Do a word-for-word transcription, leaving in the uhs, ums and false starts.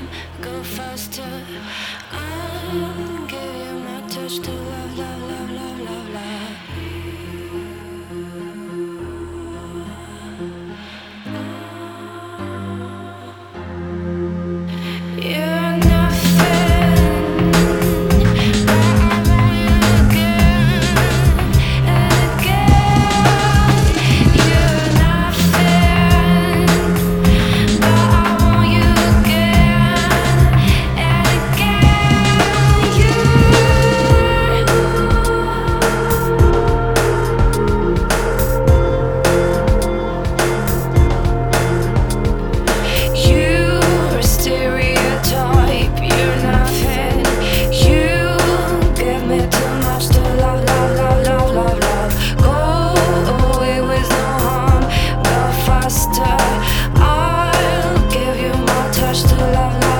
go faster. I'll give you my touch to love, love, love, love, love, love. You're nothing, but I want you again and again. You're nothing, but I want you again and again. You're a stereotype. You're nothing. You give me too much to love, love, love, love, love, love. Go away with no harm. Go faster. I'll give you my touch to love, love.